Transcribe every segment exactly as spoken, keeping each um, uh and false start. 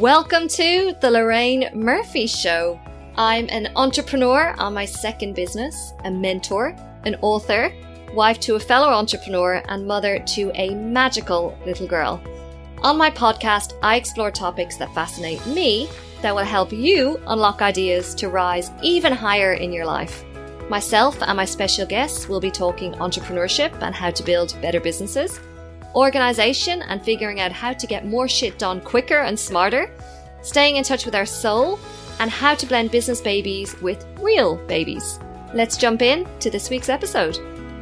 Welcome to the Lorraine Murphy Show. I'm an entrepreneur on my second business, a mentor, an author, wife to a fellow entrepreneur, and mother to a magical little girl. On my podcast, I explore topics that fascinate me that will help you unlock ideas to rise even higher in your life. Myself and my special guests will be talking entrepreneurship and how to build better businesses, organization and figuring out how to get more shit done quicker and smarter, staying in touch with our soul, and how to blend business babies with real babies. Let's jump in to this week's episode.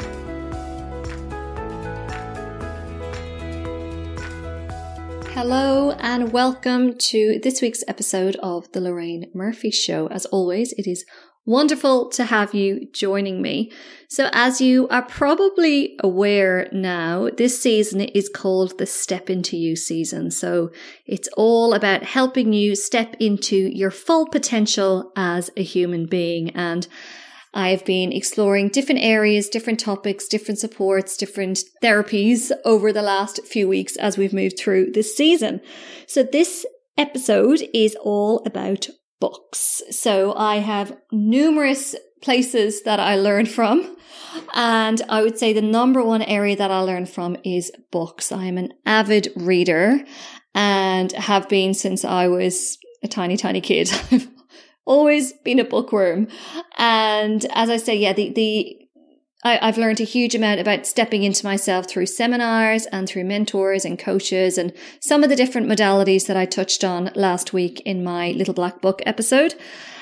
Hello and welcome to this week's episode of the Lorraine Murphy Show. As always, it is wonderful to have you joining me. So as you are probably aware now, this season is called the Step Into You season. So it's all about helping you step into your full potential as a human being. And I've been exploring different areas, different topics, different supports, different therapies over the last few weeks as we've moved through this season. So this episode is all about books. So I have numerous places that I learn from, and I would say the number one area that I learn from is books. I am an avid reader and have been since I was a tiny, tiny kid. I've always been a bookworm. And as I say, yeah, the, the, I, I've learned a huge amount about stepping into myself through seminars and through mentors and coaches and some of the different modalities that I touched on last week in my Little Black Book episode.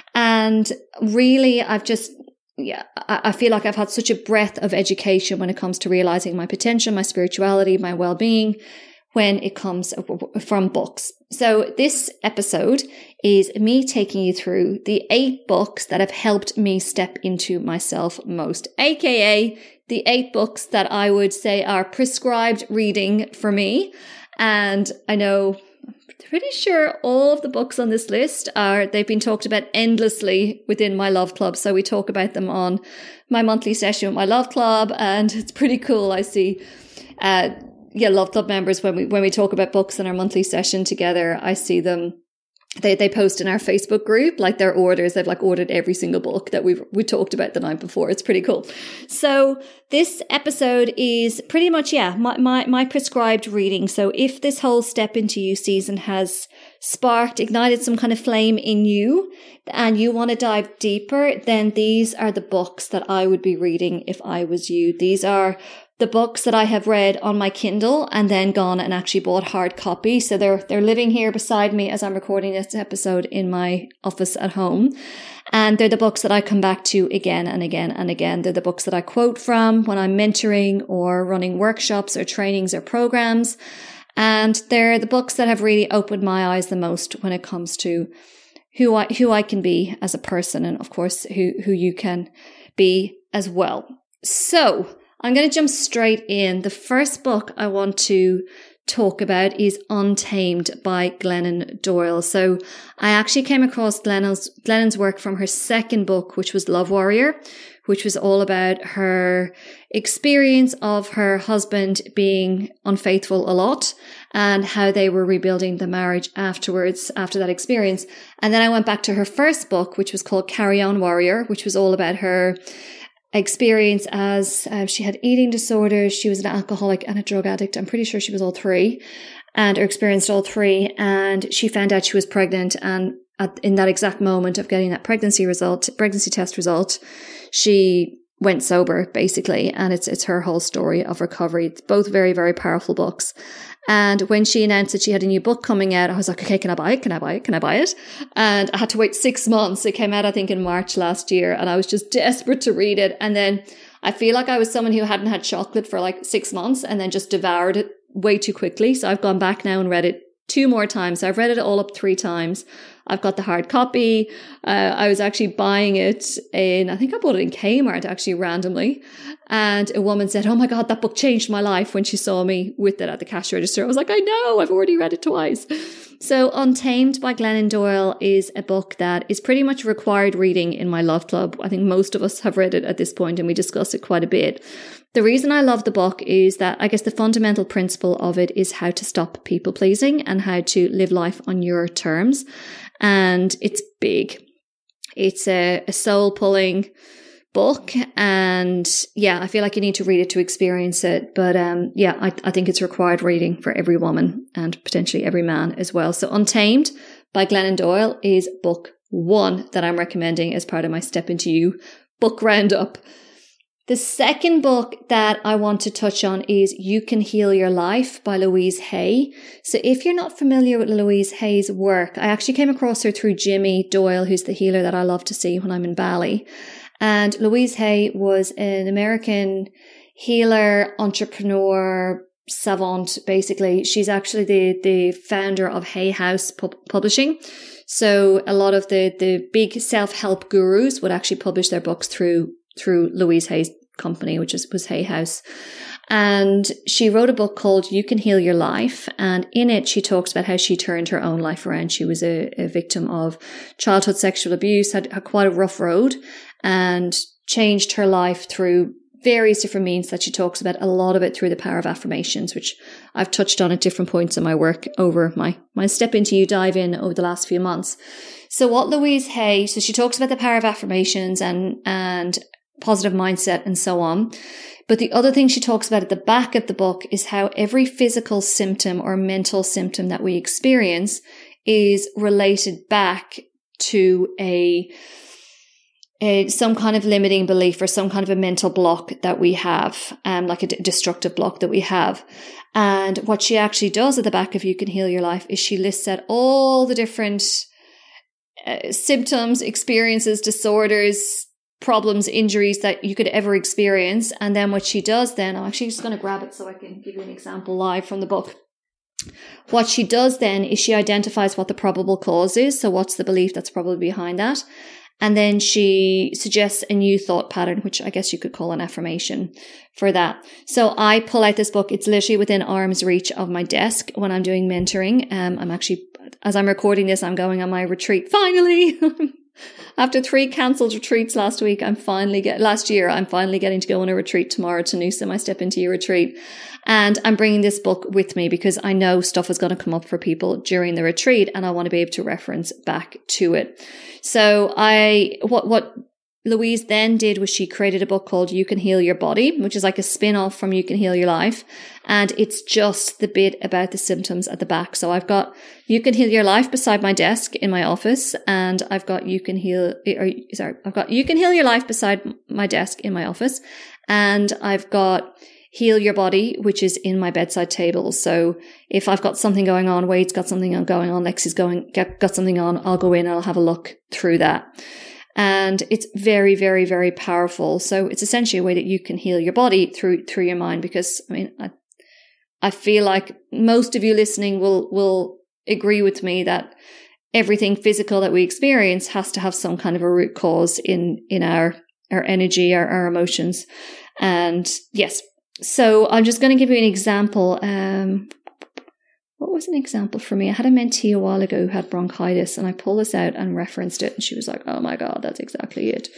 And really, I've just, yeah, I, I feel like I've had such a breadth of education when it comes to realizing my potential, my spirituality, my well-being, when it comes from books. So this episode is me taking you through the eight books that have helped me step into myself most, aka the eight books that I would say are prescribed reading for me. And I know, I'm pretty sure all of the books on this list are, they've been talked about endlessly within my Love Club. So we talk about them on my monthly session with my Love Club, and it's pretty cool. I see, uh, yeah, Love Club members, when we when we talk about books in our monthly session together, I see them, they they post in our Facebook group, like their orders. They've like ordered every single book that we've we talked about the night before. It's pretty cool. So this episode is pretty much, yeah, my, my, my prescribed reading. So if this whole Step Into You season has sparked, ignited some kind of flame in you and you want to dive deeper, then these are the books that I would be reading if I was you. These are the books that I have read on my Kindle and then gone and actually bought hard copy. So they're, they're living here beside me as I'm recording this episode in my office at home. And they're the books that I come back to again and again and again. They're the books that I quote from when I'm mentoring or running workshops or trainings or programs. And they're the books that have really opened my eyes the most when it comes to who I, who I can be as a person. And of course, who, who you can be as well. So I'm going to jump straight in. The first book I want to talk about is Untamed by Glennon Doyle. So I actually came across Glennon's, Glennon's work from her second book, which was Love Warrior, which was all about her experience of her husband being unfaithful a lot and how they were rebuilding the marriage afterwards, after that experience. And then I went back to her first book, which was called Carry On Warrior, which was all about her experience as uh, she had eating disorders. She was an alcoholic and a drug addict. I'm pretty sure she was all three and or experienced all three. And she found out she was pregnant. And at, in that exact moment of getting that pregnancy result, pregnancy test result, she went sober basically. And it's, it's her whole story of recovery. It's both very, very powerful books. And when she announced that she had a new book coming out, I was like, okay, can I buy it? Can I buy it? Can I buy it? And I had to wait six months. It came out, I think, in March last year. And I was just desperate to read it. And then I feel like I was someone who hadn't had chocolate for like six months and then just devoured it way too quickly. So I've gone back now and read it two more times. So I've read it all up three times. I've got the hard copy. Uh, I was actually buying it in, I think I bought it in Kmart actually randomly. And a woman said, oh my God, that book changed my life when she saw me with it at the cash register. I was like, I know, I've already read it twice. So Untamed by Glennon Doyle is a book that is pretty much required reading in my Love Club. I think most of us have read it at this point and we discuss it quite a bit. The reason I love the book is that I guess the fundamental principle of it is how to stop people pleasing and how to live life on your terms. And it's big. It's a, a soul pulling book, and yeah, I feel like you need to read it to experience it. But um, yeah, I, I think it's required reading for every woman and potentially every man as well. So Untamed by Glennon Doyle is book one that I'm recommending as part of my Step Into You book roundup. The second book that I want to touch on is You Can Heal Your Life by Louise Hay. So if you're not familiar with Louise Hay's work, I actually came across her through Jimmy Doyle, who's the healer that I love to see when I'm in Bali. And Louise Hay was an American healer, entrepreneur, savant, basically. She's actually the, the founder of Hay House Pub- Publishing. So a lot of the, the big self-help gurus would actually publish their books through through Louise Hay's company, which is, was Hay House. And she wrote a book called You Can Heal Your Life. And in it, she talks about how she turned her own life around. She was a, a victim of childhood sexual abuse, had, had quite a rough road, and changed her life through various different means that she talks about, a lot of it through the power of affirmations, which I've touched on at different points in my work over my, my Step Into You dive in over the last few months. So what Louise Hay, so she talks about the power of affirmations and, and positive mindset and so on. But the other thing she talks about at the back of the book is how every physical symptom or mental symptom that we experience is related back to a, a some kind of limiting belief or some kind of a mental block that we have, um, like a d- destructive block that we have. And what she actually does at the back of You Can Heal Your Life is she lists out all the different uh, symptoms, experiences, disorders, problems, injuries that you could ever experience. And then what she does then, I'm actually just going to grab it so I can give you an example live from the book. What she does then is she identifies what the probable cause is. So what's the belief that's probably behind that? And then she suggests a new thought pattern, which I guess you could call an affirmation for that. So I pull out this book. It's literally within arm's reach of my desk when I'm doing mentoring. Um, I'm actually, as I'm recording this, I'm going on my retreat. Finally! After three cancelled retreats last week, I'm finally get last year, I'm finally getting to go on a retreat tomorrow to Noosa, my Step Into You retreat. And I'm bringing this book with me because I know stuff is going to come up for people during the retreat and I want to be able to reference back to it. So I, what, what Louise then did was she created a book called You Can Heal Your Body, which is like a spin-off from You Can Heal Your Life. And it's just the bit about the symptoms at the back. So I've got You Can Heal Your Life beside my desk in my office. And I've got You Can Heal, or sorry, I've got You Can Heal Your Life beside my desk in my office. And I've got Heal Your Body, which is in my bedside table. So if I've got something going on, Wade's got something going on, Lexi's going, get, got something on, I'll go in and I'll have a look through that. And it's very, very, very powerful. So it's essentially a way that you can heal your body through, through your mind. Because I mean, I, I feel like most of you listening will, will agree with me that everything physical that we experience has to have some kind of a root cause in, in our, our energy, our, our emotions. And yes, so I'm just going to give you an example. Um, What was an example for me? I had a mentee a while ago who had bronchitis and I pulled this out and referenced it and she was like, oh my God, that's exactly it.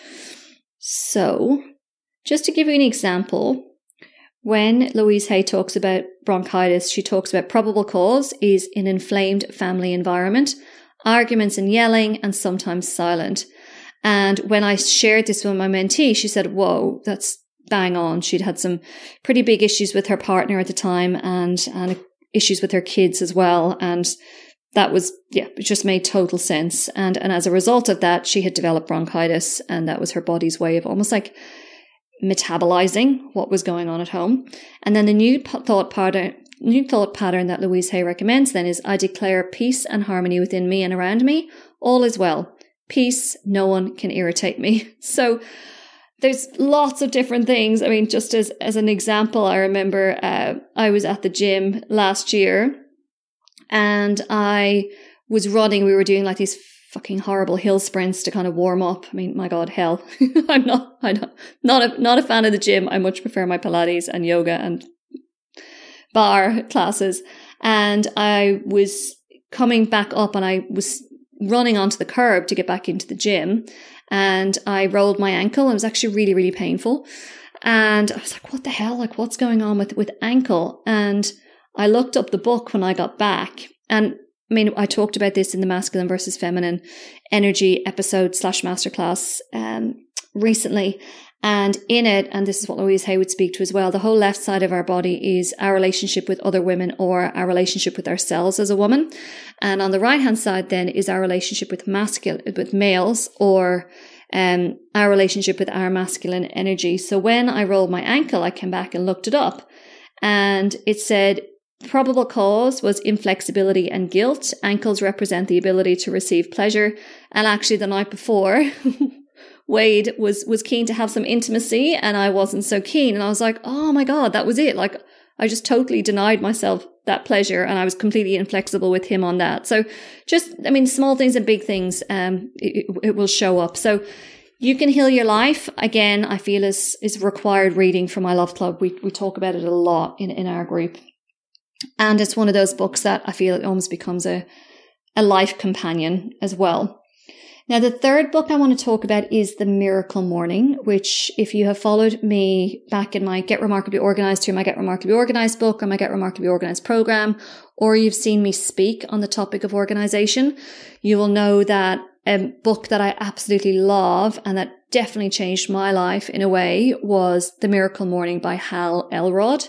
So just to give you an example, when Louise Hay talks about bronchitis, she talks about probable cause is an inflamed family environment, arguments and yelling, and sometimes silent. And when I shared this with my mentee, she said, whoa, that's bang on. She'd had some pretty big issues with her partner at the time and, and issues with her kids as well. And that was, yeah, it just made total sense. And, and as a result of that, she had developed bronchitis and that was her body's way of almost like metabolizing what was going on at home. And then the new thought pattern, new thought pattern that Louise Hay recommends then is I declare peace and harmony within me and around me. All is well. Peace. No one can irritate me. So there's lots of different things. I mean, just as, as an example, I remember uh, I was at the gym last year and I was running. We were doing like these fucking horrible hill sprints to kind of warm up. I mean, my God, hell. I'm not, I'm not, not a, not a fan of the gym. I much prefer my Pilates and yoga and bar classes. And I was coming back up and I was running onto the curb to get back into the gym, and I rolled my ankle. It was actually really, really painful. And I was like, what the hell? Like, what's going on with, with ankle? And I looked up the book when I got back. And I mean, I talked about this in the masculine versus feminine energy episode slash masterclass um, recently. And in it, and this is what Louise Hay would speak to as well, the whole left side of our body is our relationship with other women or our relationship with ourselves as a woman. And on the right hand side then is our relationship with masculine, with males, or um, our relationship with our masculine energy. So when I rolled my ankle, I came back and looked it up, and it said probable cause was inflexibility and guilt. Ankles represent the ability to receive pleasure. And actually the night before, Wade was, was keen to have some intimacy and I wasn't so keen. And I was like, oh my God, that was it. Like, I just totally denied myself that pleasure and I was completely inflexible with him on that. So just, I mean, small things and big things, um, it, it will show up. So You Can Heal Your Life, again, I feel is, is required reading for my Love Club. We, we talk about it a lot in, in our group. And it's one of those books that I feel it almost becomes a, a life companion as well. Now, the third book I want to talk about is The Miracle Morning, which if you have followed me back in my Get Remarkably Organized through my Get Remarkably Organized book or my Get Remarkably Organized program, or you've seen me speak on the topic of organization, you will know that a book that I absolutely love and that definitely changed my life in a way was The Miracle Morning by Hal Elrod.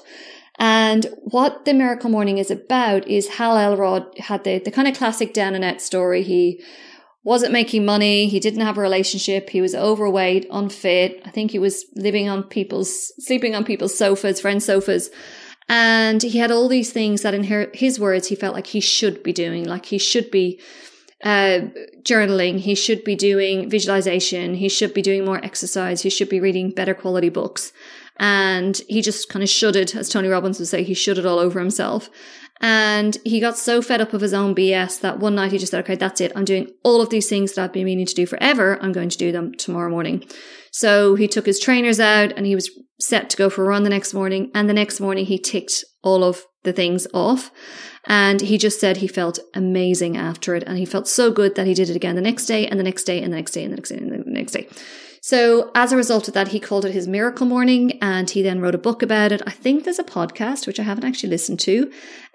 And what The Miracle Morning is about is Hal Elrod had the, the kind of classic down and out story. He wasn't making money. He didn't have a relationship. He was overweight, unfit. I think he was living on people's, sleeping on people's sofas, friends' sofas. And he had all these things that in her, his words, he felt like he should be doing. Like he should be uh, journaling. He should be doing visualization. He should be doing more exercise. He should be reading better quality books. And he just kind of shoulded, as Tony Robbins would say, he shoulded all over himself. And he got so fed up of his own B S that one night he just said, okay, that's it. I'm doing all of these things that I've been meaning to do forever. I'm going to do them tomorrow morning. So he took his trainers out and he was set to go for a run the next morning. And the next morning he ticked all of the things off. And he just said he felt amazing after it. And he felt so good that he did it again the next day and the next day and the next day and the next day and the next day. So as a result of that, he called it his Miracle Morning, and he then wrote a book about it. I think there's a podcast, which I haven't actually listened to,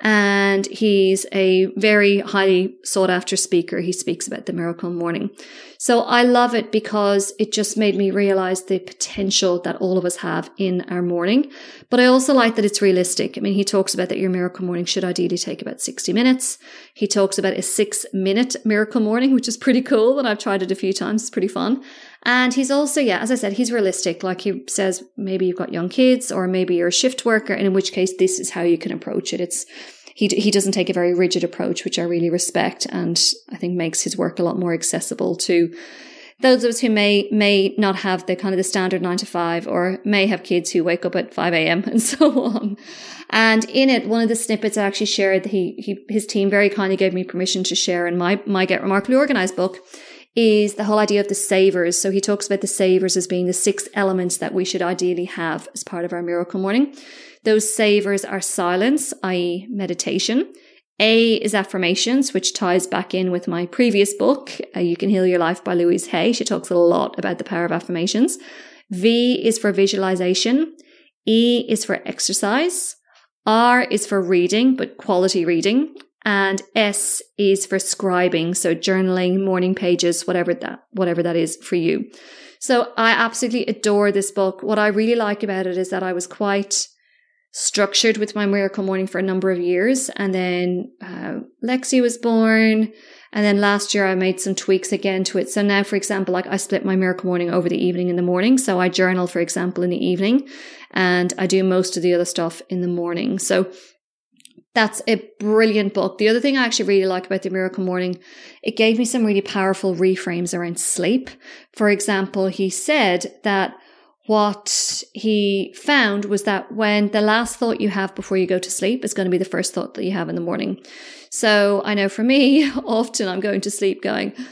and he's a very highly sought after speaker. He speaks about the Miracle Morning. So I love it because it just made me realize the potential that all of us have in our morning. But I also like that it's realistic. I mean, he talks about that your miracle morning should ideally take about sixty minutes. He talks about a six minute miracle morning, which is pretty cool. And I've tried it a few times. It's pretty fun. And he's also, yeah, as I said, he's realistic. Like he says, maybe you've got young kids or maybe you're a shift worker, and in which case this is how you can approach it. It's, he, he doesn't take a very rigid approach, which I really respect. And I think makes his work a lot more accessible to those of us who may, may not have the kind of the standard nine to five, or may have kids who wake up at five a.m. and so on. And in it, one of the snippets I actually shared, that he, he, his team very kindly gave me permission to share in my, my Get Remarkably Organized book, is the whole idea of the savers. So he talks about the savers as being the six elements that we should ideally have as part of our miracle morning. Those savers are silence, that is meditation. A is affirmations, which ties back in with my previous book, uh, You Can Heal Your Life by Louise Hay. She talks a lot about the power of affirmations. V is for visualization. E is for exercise. R is for reading, but quality reading. And S is for scribing, so journaling, morning pages, whatever that, whatever that is for you. So I absolutely adore this book. What I really like about it is that I was quite structured with my miracle morning for a number of years. And then uh, Lexi was born. And then last year I made some tweaks again to it. So now, for example, like I split my miracle morning over the evening and the morning. So I journal, for example, in the evening, and I do most of the other stuff in the morning. So that's a brilliant book. The other thing I actually really like about The Miracle Morning, it gave me some really powerful reframes around sleep. For example, he said that what he found was that when the last thought you have before you go to sleep is going to be the first thought that you have in the morning. So I know for me, often I'm going to sleep going,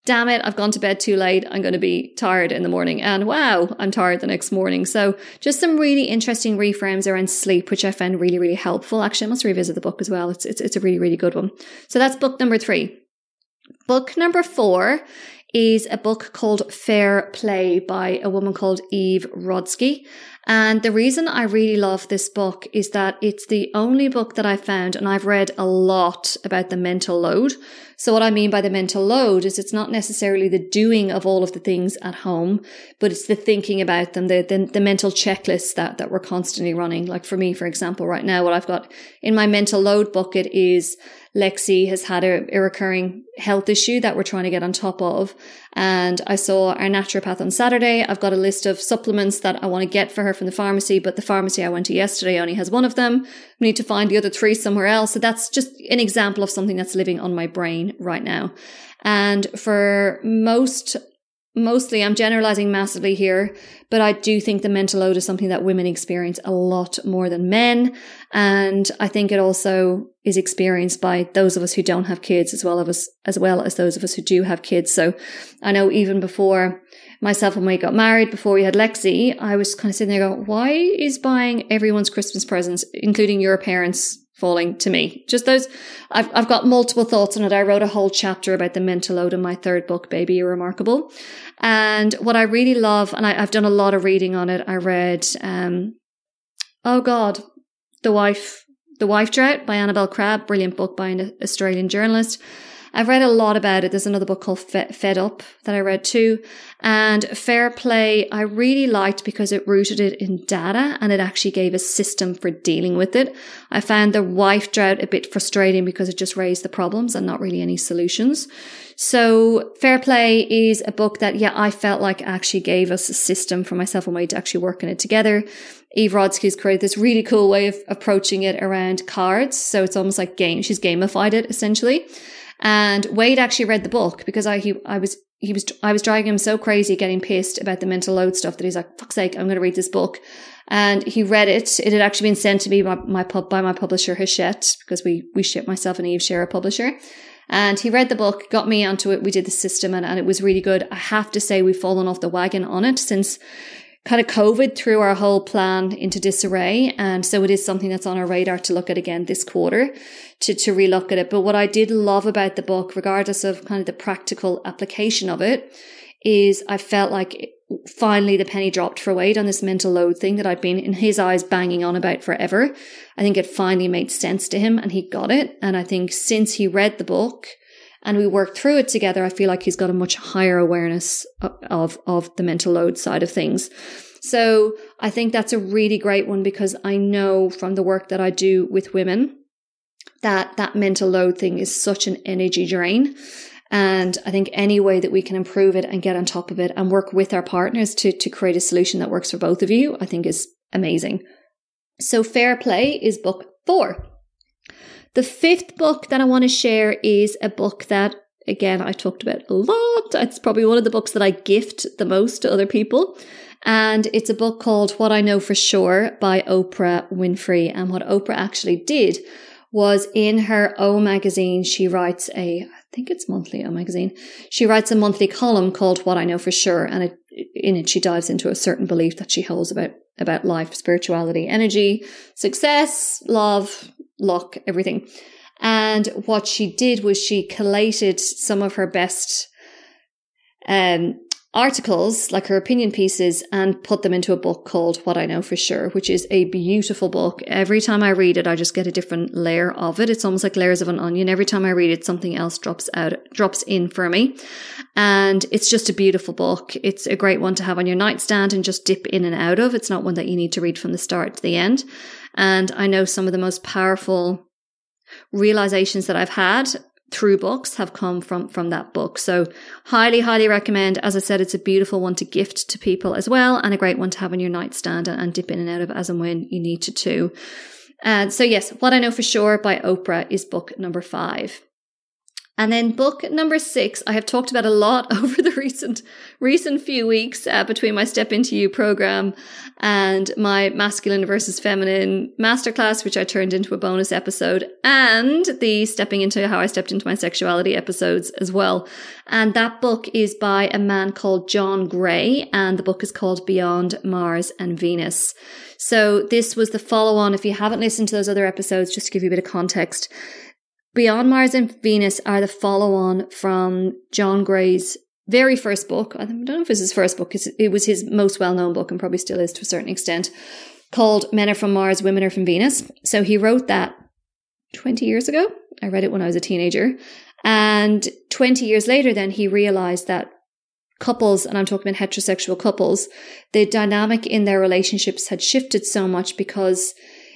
damn it, I've gone to bed too late. I'm going to be tired in the morning. And wow, I'm tired the next morning. So just some really interesting reframes around sleep, which I found really, really helpful. Actually, I must revisit the book as well. It's, it's, it's a really, really good one. So that's book number three. Book number four is a book called Fair Play by a woman called Eve Rodsky. And the reason I really love this book is that it's the only book that I found, and I've read a lot about the mental load. So what I mean by the mental load is it's not necessarily the doing of all of the things at home, but it's the thinking about them, the, the, the mental checklists that, that we're constantly running. Like for me, for example, right now, what I've got in my mental load bucket is Lexi has had a, a recurring health issue that we're trying to get on top of. And I saw our naturopath on Saturday. I've got a list of supplements that I want to get for her from the pharmacy, but the pharmacy I went to yesterday only has one of them. We need to find the other three somewhere else. So that's just an example of something that's living on my brain right now. And for most Mostly, I'm generalizing massively here, but I do think the mental load is something that women experience a lot more than men. And I think it also is experienced by those of us who don't have kids as well as, as well as those of us who do have kids. So I know even before myself and we got married, before we had Lexi, I was kind of sitting there going, why is buying everyone's Christmas presents, including your parents, falling to me? Just those, I've I've got multiple thoughts on it. I wrote a whole chapter about the mental load in my third book, Baby, You're Remarkable. And what I really love, and I, I've done a lot of reading on it. I read, um, oh God, The Wife, The Wife Drought by Annabel Crabb, brilliant book by an Australian journalist. I've read a lot about it. There's another book called Fed Up that I read too. And Fair Play, I really liked because it rooted it in data and it actually gave a system for dealing with it. I found The Wife Drought a bit frustrating because it just raised the problems and not really any solutions. So Fair Play is a book that, yeah, I felt like actually gave us a system for myself and my to actually work on it together. Eve Rodsky's created this really cool way of approaching it around cards. So it's almost like game. She's gamified it essentially. And Wade actually read the book because I, he, I was, he was, I was driving him so crazy getting pissed about the mental load stuff that he's like, fuck's sake, I'm going to read this book. And he read it. It had actually been sent to me by my pub, by my publisher, Hachette, because we, we ship myself and Eve share a publisher. And he read the book, got me onto it. We did the system and, and it was really good. I have to say we've fallen off the wagon on it since kind of COVID threw our whole plan into disarray. And so it is something that's on our radar to look at again this quarter, to, to relook at it. But what I did love about the book, regardless of kind of the practical application of it, is I felt like finally the penny dropped for Wade on this mental load thing that I'd been in his eyes banging on about forever. I think it finally made sense to him and he got it. And I think since he read the book and we worked through it together, I feel like he's got a much higher awareness of, of, of the mental load side of things. So I think that's a really great one because I know from the work that I do with women that that mental load thing is such an energy drain. And I think any way that we can improve it and get on top of it and work with our partners to, to create a solution that works for both of you, I think is amazing. So Fair Play is book four. The fifth book that I want to share is a book that, again, I talked about a lot. It's probably one of the books that I gift the most to other people. And it's a book called What I Know for Sure by Oprah Winfrey. And what Oprah actually did was in her O magazine, she writes a, I think it's monthly O magazine. She writes a monthly column called What I Know for Sure. And it, in it, she dives into a certain belief that she holds about, about life, spirituality, energy, success, love, luck, everything. And what she did was she collated some of her best um, articles, like her opinion pieces, and put them into a book called What I Know for Sure, which is a beautiful book. Every time I read it, I just get a different layer of it. It's almost like layers of an onion. Every time I read it, something else drops out, drops in for me. And it's just a beautiful book. It's a great one to have on your nightstand and just dip in and out of. It's not one that you need to read from the start to the end. And I know some of the most powerful realizations that I've had through books have come from, from that book. So highly, highly recommend. As I said, it's a beautiful one to gift to people as well, and a great one to have on your nightstand and, and dip in and out of as and when you need to too. And so yes, What I Know for Sure by Oprah is book number five. And then book number six, I have talked about a lot over the recent recent few weeks uh, between my Step Into You program and my masculine versus feminine masterclass, which I turned into a bonus episode, and the Stepping Into How I Stepped Into My Sexuality episodes as well. And that book is by a man called John Gray, and the book is called Beyond Mars and Venus. So this was the follow-on. If you haven't listened to those other episodes, just to give you a bit of context, Beyond Mars and Venus are the follow-on from John Gray's very first book. I don't know if it's his first book. It was his most well-known book and probably still is to a certain extent, called Men Are From Mars, Women Are From Venus. So he wrote that twenty years ago. I read it when I was a teenager. And twenty years later, then he realized that couples, and I'm talking about heterosexual couples, the dynamic in their relationships had shifted so much because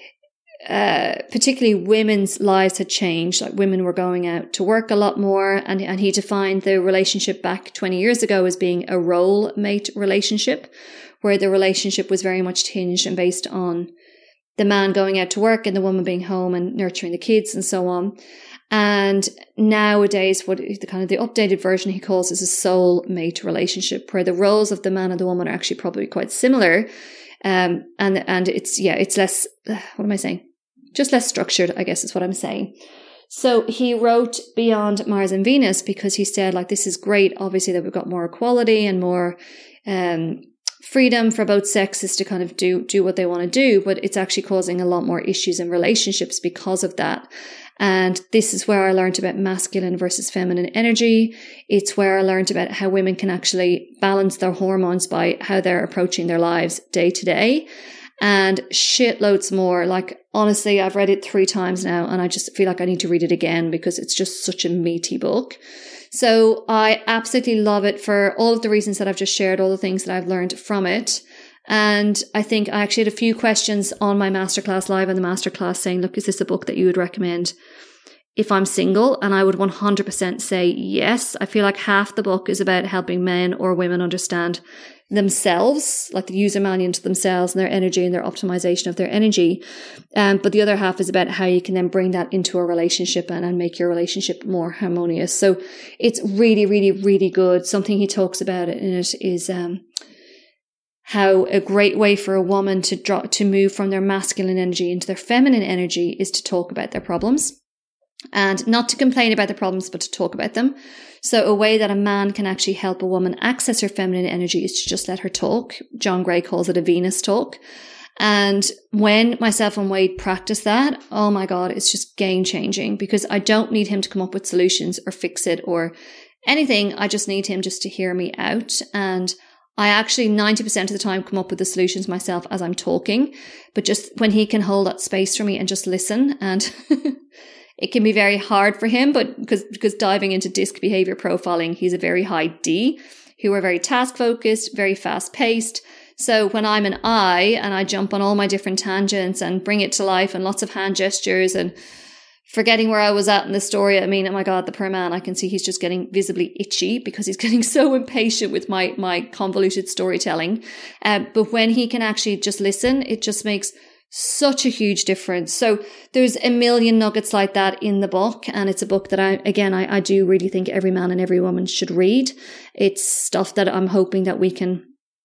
Uh, particularly women's lives had changed. Like women were going out to work a lot more, and, and he defined the relationship back twenty years ago as being a role mate relationship, where the relationship was very much tinged and based on the man going out to work and the woman being home and nurturing the kids and so on. And nowadays, what the kind of the updated version he calls is a soul mate relationship, where the roles of the man and the woman are actually probably quite similar. Um, and, and it's, yeah, it's less, what am I saying? Just less structured, I guess is what I'm saying. So he wrote Beyond Mars and Venus because he said, like, this is great, obviously, that we've got more equality and more um, freedom for both sexes to kind of do, do what they want to do, but it's actually causing a lot more issues in relationships because of that. And this is where I learned about masculine versus feminine energy. It's where I learned about how women can actually balance their hormones by how they're approaching their lives day to day. And shitloads more. Like, honestly, I've read it three times now and I just feel like I need to read it again because it's just such a meaty book. So I absolutely love it for all of the reasons that I've just shared, all the things that I've learned from it. And I think I actually had a few questions on my masterclass live in the masterclass saying, look, is this a book that you would recommend if I'm single? And I would one hundred percent say yes. I feel like half the book is about helping men or women understand themselves, like the user manual to themselves and their energy and their optimization of their energy. Um, but the other half is about how you can then bring that into a relationship and, and make your relationship more harmonious. So it's really, really, really good. Something he talks about in it is um, how a great way for a woman to draw, to move from their masculine energy into their feminine energy is to talk about their problems. And not to complain about the problems, but to talk about them. So a way that a man can actually help a woman access her feminine energy is to just let her talk. John Gray calls it a Venus talk. And when myself and Wade practice that, oh my God, it's just game changing because I don't need him to come up with solutions or fix it or anything. I just need him just to hear me out. And I actually ninety percent of the time come up with the solutions myself as I'm talking, but just when he can hold that space for me and just listen and it can be very hard for him, but because, because diving into disc behavior profiling, he's a very high D, who are very task focused, very fast paced. So when I'm an I and I jump on all my different tangents and bring it to life and lots of hand gestures and forgetting where I was at in the story, I mean, oh my God, the poor man, I can see he's just getting visibly itchy because he's getting so impatient with my, my convoluted storytelling. Um, but when he can actually just listen, it just makes such a huge difference. So there's a million nuggets like that in the book. And it's a book that I, again, I, I do really think every man and every woman should read. It's stuff that I'm hoping that we can,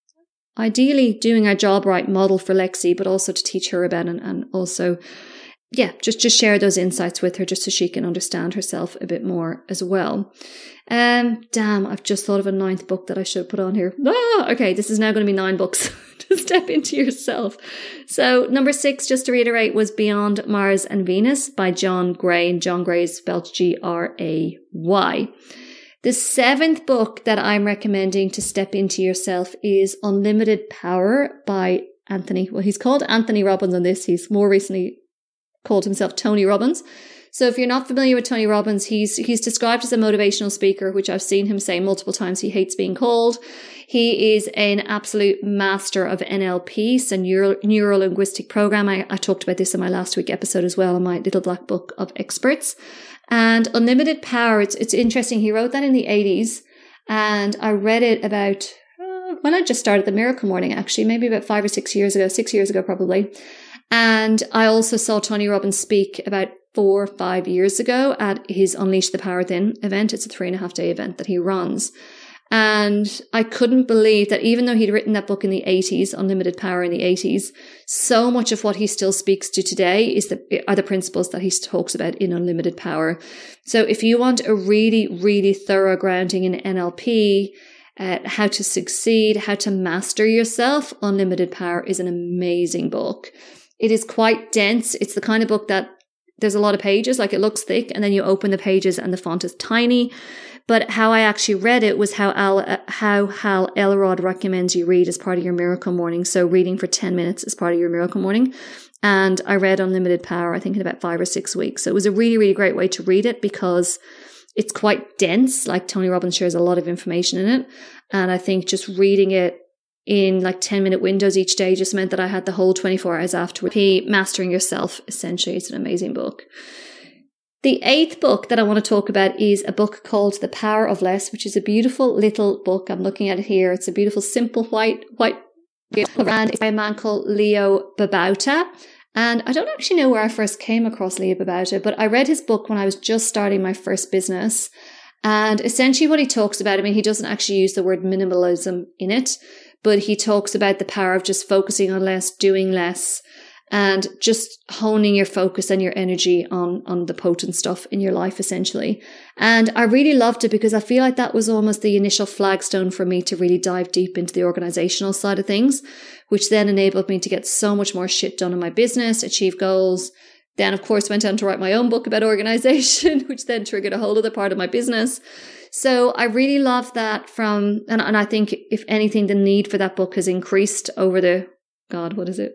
ideally doing our job right, model for Lexi, but also to teach her about and, and also, yeah, just, just share those insights with her just so she can understand herself a bit more as well. Um, damn, I've just thought of a ninth book that I should put on here. Ah, okay, this is now going to be nine books to step into yourself. So number six, just to reiterate, was Beyond Mars and Venus by John Gray, and John Gray is spelled G R A Y. The seventh book that I'm recommending to step into yourself is Unlimited Power by Anthony. Well, he's called Anthony Robbins on this. He's more recently called himself Tony Robbins. So if you're not familiar with Tony Robbins, he's he's described as a motivational speaker, which I've seen him say multiple times he hates being called. He is an absolute master of N L P, so neuro, neuro-linguistic program. I, I talked about this in my last week episode as well in my little black book of experts. And Unlimited Power, it's it's interesting. He wrote that in the eighties, and I read it about uh, when I just started the Miracle Morning, actually, maybe about five or six years ago, six years ago probably. And I also saw Tony Robbins speak about four or five years ago at his Unleash the Power Within event. It's a three and a half day event that he runs. And I couldn't believe that even though he'd written that book in the eighties, Unlimited Power in the eighties, so much of what he still speaks to today is the, are the principles that he talks about in Unlimited Power. So if you want a really, really thorough grounding in N L P, uh, how to succeed, how to master yourself, Unlimited Power is an amazing book. It is quite dense. It's the kind of book that there's a lot of pages, like it looks thick, and then you open the pages and the font is tiny. But how I actually read it was how Al, uh, how Hal Elrod recommends you read as part of your miracle morning. So reading for ten minutes as part of your miracle morning. And I read Unlimited Power, I think in about five or six weeks. So it was a really, really great way to read it because it's quite dense. Like Tony Robbins shares a lot of information in it. And I think just reading it in like ten minute windows each day just meant that I had the whole twenty-four hours afterwards. Mastering Yourself, essentially, it's an amazing book. The eighth book that I want to talk about is a book called The Power of Less, which is a beautiful little book. I'm looking at it here. It's a beautiful, simple white, white, and it's by a man called Leo Babauta. And I don't actually know where I first came across Leo Babauta, but I read his book when I was just starting my first business. And essentially what he talks about, I mean, he doesn't actually use the word minimalism in it, but he talks about the power of just focusing on less, doing less, and just honing your focus and your energy on, on the potent stuff in your life, essentially. And I really loved it because I feel like that was almost the initial flagstone for me to really dive deep into the organizational side of things, which then enabled me to get so much more shit done in my business, achieve goals. Then, of course, went on to write my own book about organization, which then triggered a whole other part of my business. So I really love that from, and, and I think if anything, the need for that book has increased over the, God, what is it?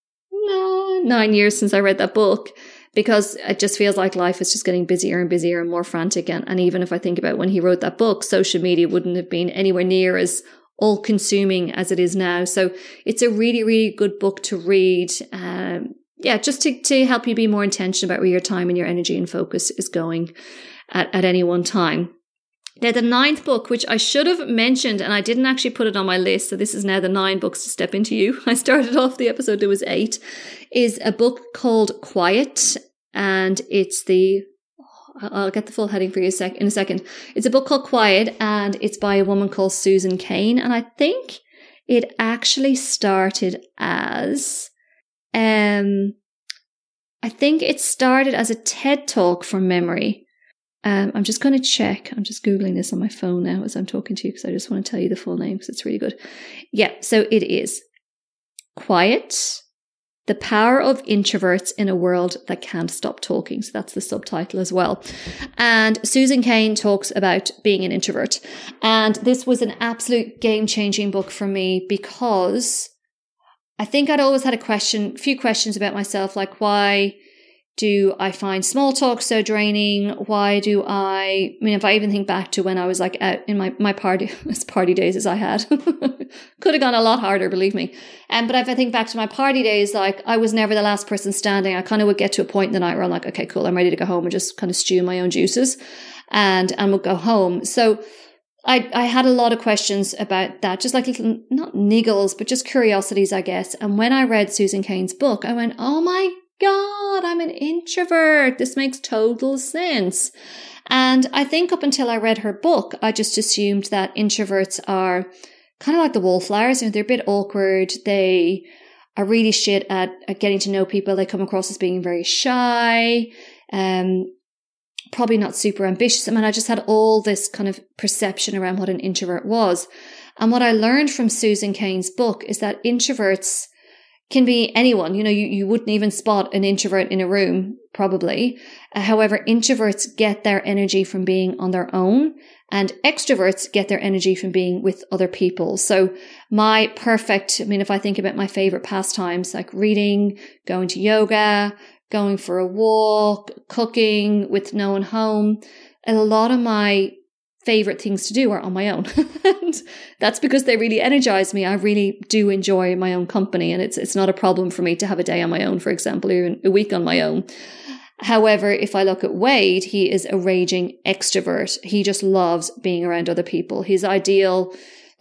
No, nine years since I read that book, because it just feels like life is just getting busier and busier and more frantic. And, and even if I think about when he wrote that book, social media wouldn't have been anywhere near as all consuming as it is now. So it's a really, really good book to read. Um, yeah, just to, to help you be more intentional about where your time and your energy and focus is going at, at any one time. Now, the ninth book, which I should have mentioned, and I didn't actually put it on my list, so this is now the nine books to step into you. I started off the episode, there was eight, is a book called Quiet, and it's the, I'll get the full heading for you sec- in a second. It's a book called Quiet, and it's by a woman called Susan Cain, and I think it actually started as, um, I think it started as a TED Talk from memory. Um, I'm just going to check. I'm just Googling this on my phone now as I'm talking to you because I just want to tell you the full name because it's really good. Yeah, so it is Quiet, The Power of Introverts in a World That Can't Stop Talking. So that's the subtitle as well. And Susan Cain talks about being an introvert. And this was an absolute game-changing book for me because I think I'd always had a question, a few questions about myself, like why do I find small talk so draining? Why do I, I mean, if I even think back to when I was like out in my, my party, as party days as I had, could have gone a lot harder, believe me. Um, but if I think back to my party days, like I was never the last person standing. I kind of would get to a point in the night where I'm like, okay, cool, I'm ready to go home and just kind of stew my own juices and, and we'll go home. So I, I had a lot of questions about that, just like little, not niggles, but just curiosities, I guess. And when I read Susan Cain's book, I went, oh my God, I'm an introvert. This makes total sense. And I think up until I read her book, I just assumed that introverts are kind of like the wallflowers. You know, they're a bit awkward. They are really shit at, at getting to know people. They come across as being very shy, um, probably not super ambitious. I mean, I just had all this kind of perception around what an introvert was. And what I learned from Susan Cain's book is that introverts can be anyone. You know, you, you wouldn't even spot an introvert in a room, probably. Uh, however, introverts get their energy from being on their own, and extroverts get their energy from being with other people. So my perfect, I mean, if I think about my favorite pastimes, like reading, going to yoga, going for a walk, cooking with no one home, a lot of my favorite things to do are on my own. And that's because they really energize me. I really do enjoy my own company, and it's it's not a problem for me to have a day on my own, for example, or even a week on my own. However, if I look at Wade, he is a raging extrovert. He just loves being around other people. His ideal,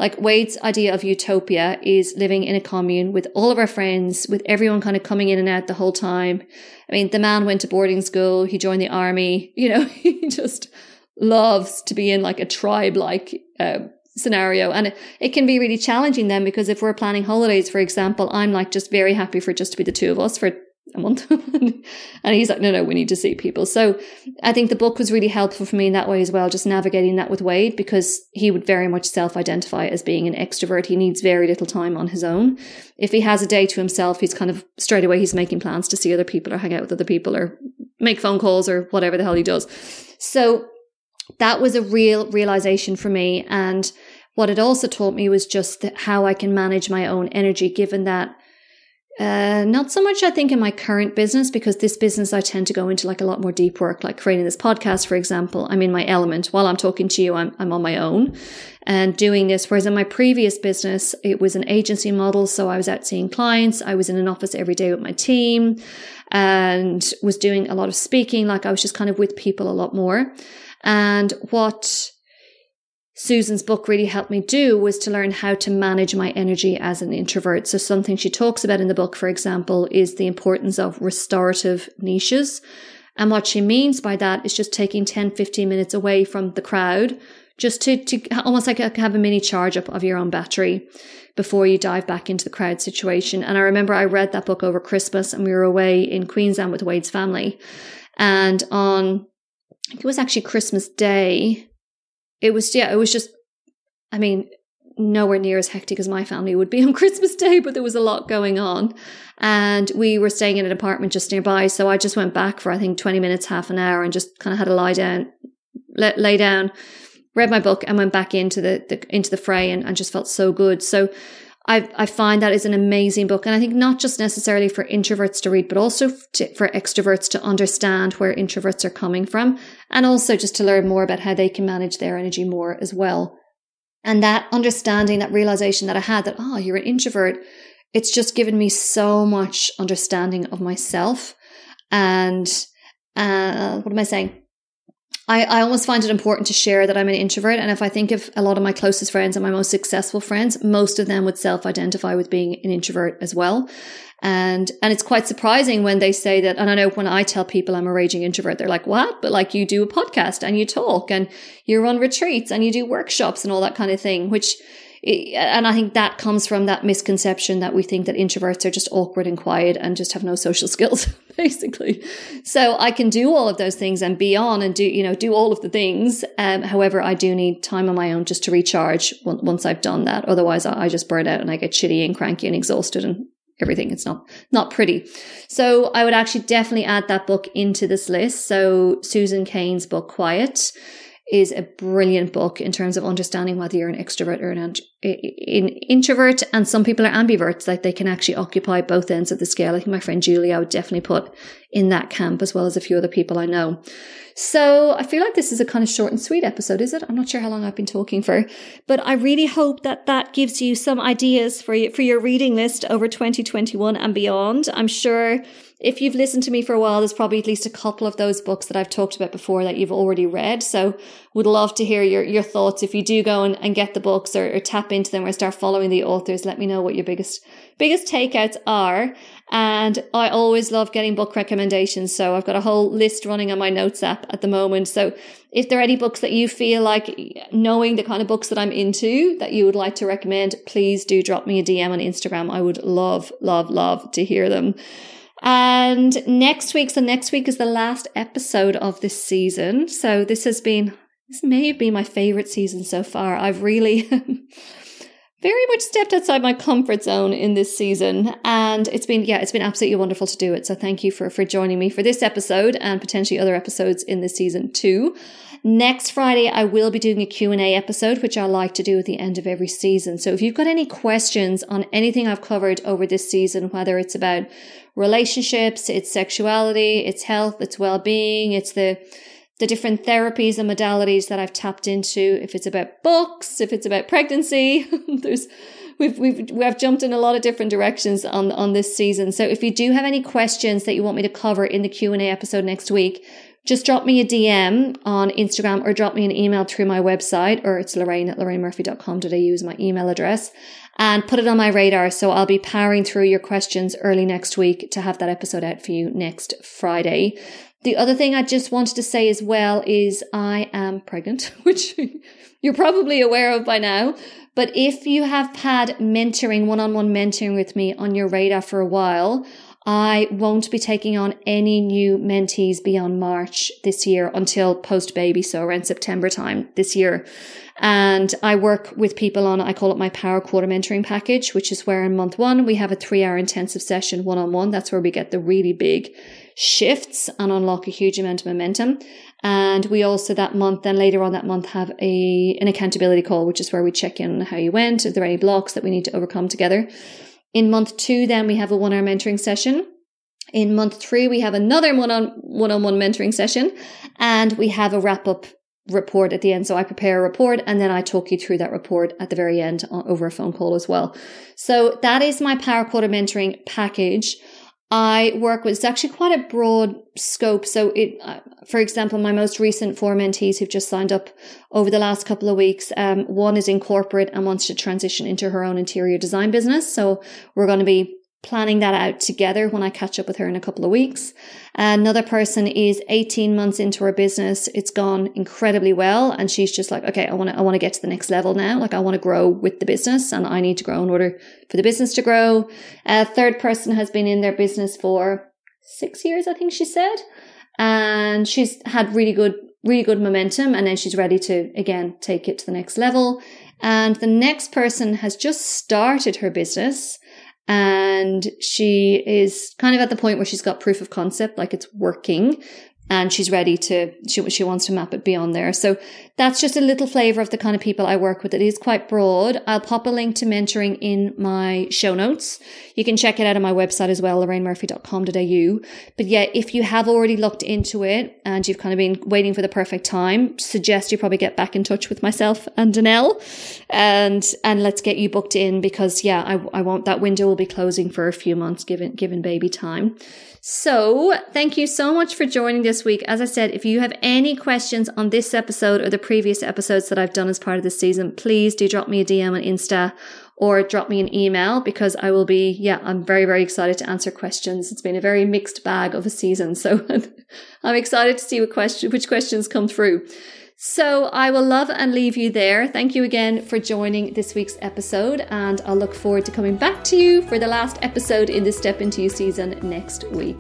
Like Wade's idea of utopia is living in a commune with all of our friends, with everyone kind of coming in and out the whole time. I mean, the man went to boarding school, he joined the army, you know, he just loves to be in like a tribe-like uh, scenario. And it, it can be really challenging then, because if we're planning holidays, for example, I'm like just very happy for just to be the two of us for a month. And he's like, no, no, we need to see people. So I think the book was really helpful for me in that way as well, just navigating that with Wade, because he would very much self-identify as being an extrovert. He needs very little time on his own. If he has a day to himself, he's kind of straight away, he's making plans to see other people or hang out with other people or make phone calls or whatever the hell he does. So that was a real realization for me. And what it also taught me was just that how I can manage my own energy, given that Uh, not so much, I think, in my current business, because this business I tend to go into like a lot more deep work, like creating this podcast, for example. I'm in my element. While I'm talking to you, I'm, I'm on my own and doing this. Whereas in my previous business, it was an agency model. So I was out seeing clients. I was in an office every day with my team and was doing a lot of speaking. Like I was just kind of with people a lot more. And what Susan's book really helped me do was to learn how to manage my energy as an introvert. So something she talks about in the book, for example, is the importance of restorative niches. And what she means by that is just taking ten, fifteen minutes away from the crowd, just to, to almost like have a mini charge up of your own battery before you dive back into the crowd situation. And I remember I read that book over Christmas and we were away in Queensland with Wade's family. And on, I think it was actually Christmas Day, It was, yeah, it was just, I mean, nowhere near as hectic as my family would be on Christmas Day, but there was a lot going on. And we were staying in an apartment just nearby. So I just went back for, I think, twenty minutes, half an hour, and just kind of had a lie down, lay, lay down, read my book and went back into the, the into the fray and, and just felt so good. So I, I find that is an amazing book. And I think not just necessarily for introverts to read, but also to, for extroverts to understand where introverts are coming from, and also just to learn more about how they can manage their energy more as well. And that understanding, that realization that I had that, oh, you're an introvert, it's just given me so much understanding of myself. And uh, what am I saying? I, I almost find it important to share that I'm an introvert. And if I think of a lot of my closest friends and my most successful friends, most of them would self-identify with being an introvert as well. And, and it's quite surprising when they say that. And I know when I tell people I'm a raging introvert, they're like, what? But like, you do a podcast and you talk and you run retreats and you do workshops and all that kind of thing, which, and I think that comes from that misconception that we think that introverts are just awkward and quiet and just have no social skills, basically. So I can do all of those things and be on and do, you know, do all of the things. Um, however, I do need time on my own just to recharge once I've done that. Otherwise, I just burn out and I get shitty and cranky and exhausted and everything. It's not, not pretty. So I would actually definitely add that book into this list. So Susan Cain's book, Quiet, is a brilliant book in terms of understanding whether you're an extrovert or an, an introvert. And some people are ambiverts, like they can actually occupy both ends of the scale. I think my friend Julie, I would definitely put in that camp, as well as a few other people I know. So I feel like this is a kind of short and sweet episode, is it? I'm not sure how long I've been talking for, but I really hope that that gives you some ideas for you, for your reading list over twenty twenty-one and beyond. I'm sure if you've listened to me for a while, there's probably at least a couple of those books that I've talked about before that you've already read. So would love to hear your, your thoughts. If you do go and, and get the books or, or tap into them or start following the authors, let me know what your biggest, biggest takeouts are. And I always love getting book recommendations. So I've got a whole list running on my notes app at the moment. So if there are any books that you feel like, knowing the kind of books that I'm into, that you would like to recommend, please do drop me a D M on Instagram. I would love, love, love to hear them. And next week, so next week is the last episode of this season. So this has been, this may have been my favorite season so far. I've really very much stepped outside my comfort zone in this season. And it's been, yeah, it's been absolutely wonderful to do it. So thank you for, for joining me for this episode and potentially other episodes in this season too. Next Friday, I will be doing a Q and A episode, which I like to do at the end of every season. So if you've got any questions on anything I've covered over this season, whether it's about relationships, it's sexuality, it's health, it's well-being, it's the the different therapies and modalities that I've tapped into, if it's about books, if it's about pregnancy, there's we've we've we've jumped in a lot of different directions on on this season. So if you do have any questions that you want me to cover in the Q and A episode next week, just drop me a D M on Instagram or drop me an email through my website, or it's Lorraine at lorraine murphy dot com dot a u is my email address, and put it on my radar. So I'll be powering through your questions early next week to have that episode out for you next Friday. The other thing I just wanted to say as well is I am pregnant, which you're probably aware of by now. But if you have had mentoring, one-on-one mentoring with me on your radar for a while, I won't be taking on any new mentees beyond March this year until post-baby, so around September time this year. And I work with people on, I call it my Power Quarter Mentoring Package, which is where in month one, we have a three-hour intensive session one-on-one. That's where we get the really big shifts and unlock a huge amount of momentum. And we also that month, then later on that month, have a an accountability call, which is where we check in on how you went. Are there any blocks that we need to overcome together? In month two, then we have a one-hour mentoring session. In month three, we have another one-on, one-on-one mentoring session, and we have a wrap-up report at the end. So I prepare a report and then I talk you through that report at the very end over a phone call as well. So that is my Power Quarter Mentoring package. I work with, it's actually quite a broad scope. So it, uh, for example, my most recent four mentees who've just signed up over the last couple of weeks, um, one is in corporate and wants to transition into her own interior design business. So we're going to be planning that out together when I catch up with her in a couple of weeks. Another person is eighteen months into her business. It's gone incredibly well. And she's just like, okay, I want to, I want to get to the next level now. Like I want to grow with the business and I need to grow in order for the business to grow. A third person has been in their business for six years, I think she said. And she's had really good, really good momentum. And then she's ready to, again, take it to the next level. And the next person has just started her business. And she is kind of at the point where she's got proof of concept, like it's working, and she's ready to, she, she wants to map it beyond there. So that's just a little flavor of the kind of people I work with. It is quite broad. I'll pop a link to mentoring in my show notes. You can check it out on my website as well, lorraine murphy dot com dot a u. But yeah, if you have already looked into it and you've kind of been waiting for the perfect time, suggest you probably get back in touch with myself and Danelle and, and let's get you booked in because yeah, I, I won't, that window will be closing for a few months given, given baby time. So thank you so much for joining this week. As I said, if you have any questions on this episode or the previous episodes that I've done as part of this season, please do drop me a D M on Insta or drop me an email because I will be, yeah, I'm very, very excited to answer questions. It's been a very mixed bag of a season. So I'm excited to see what question, which questions come through. So I will love and leave you there. Thank you again for joining this week's episode, and I'll look forward to coming back to you for the last episode in the Step Into You season next week.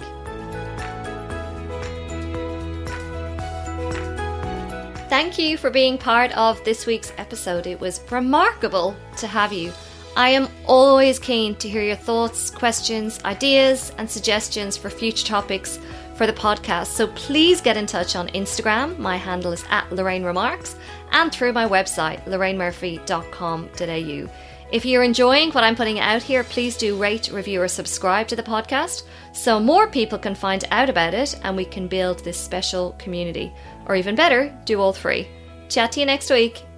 Thank you for being part of this week's episode. It was remarkable to have you. I am always keen to hear your thoughts, questions, ideas, and suggestions for future topics for the podcast. So please get in touch on Instagram. My handle is at Lorraine Remarks, and through my website, lorraine murphy dot com dot a u. If you're enjoying what I'm putting out here, please do rate, review, or subscribe to the podcast so more people can find out about it and we can build this special community. Or even better, do all three. Chat to you next week.